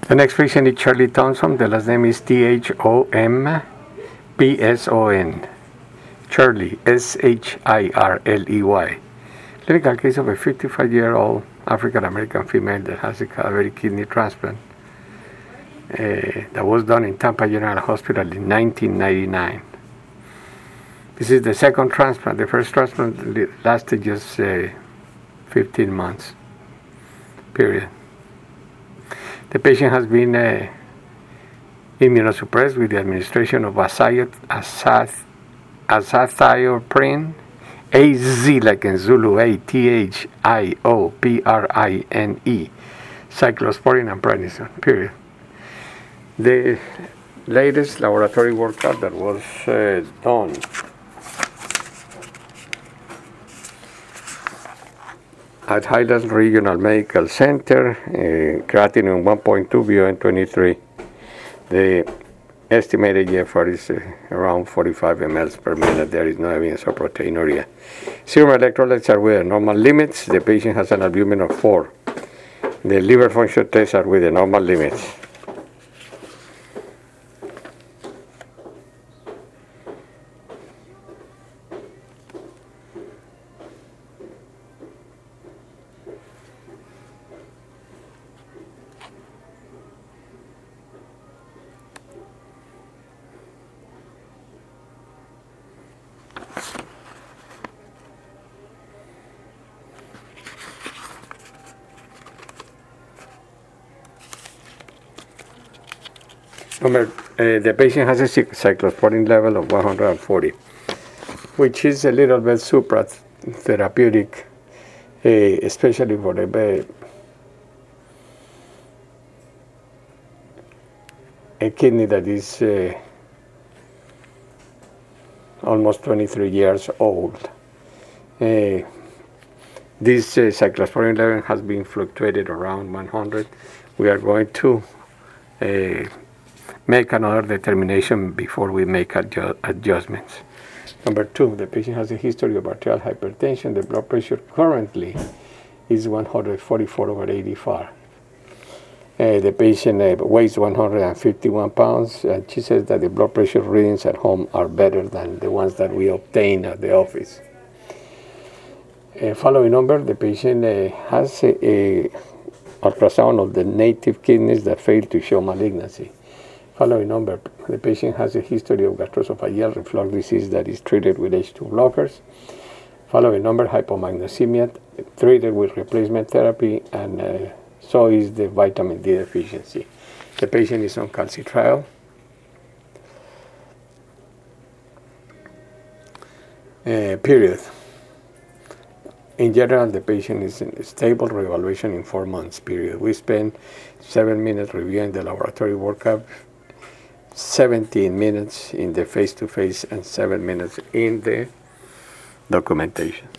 The next patient is Charlie Thompson. The last name is Thompson. Charlie, Shirley. Clinical case of a 55-year-old African-American female that has a cadaveric kidney transplant that was done in Tampa General Hospital in 1999. This is the second transplant. The first transplant lasted just 15 months, period. The patient has been immunosuppressed with the administration of azathioprine, AZ like in Zulu, ATHIOPRINE, cyclosporine and prednisone, period. The latest laboratory workup that was done at Highlands Regional Medical Center, creatinine 1.2, BUN 23. The estimated GFR is around 45 mL per minute. There is no evidence of proteinuria. Serum electrolytes are within normal limits. The patient has an albumin of 4. The liver function tests are within normal limits. The patient has a cyclosporine level of 140, which is a little bit supra-therapeutic, especially for a kidney that is almost 23 years old. This cyclosporine level has been fluctuated around 100. We are going to make another determination before we make adjustments. Number 2, the patient has a history of arterial hypertension. The blood pressure currently is 144/85. The patient weighs 151 pounds, and she says that the blood pressure readings at home are better than the ones that we obtain at the office. Following number, the patient has a ultrasound of the native kidneys that failed to show malignancy. Following number, the patient has a history of gastroesophageal reflux disease that is treated with H2 blockers. Following number, hypomagnesemia treated with replacement therapy, and so is the vitamin D deficiency. The patient is on calcitriol. Period. In general, the patient is in stable reevaluation in 4 months, period. We spent 7 minutes reviewing the laboratory workup, 17 minutes in the face-to-face, and 7 minutes in the documentation.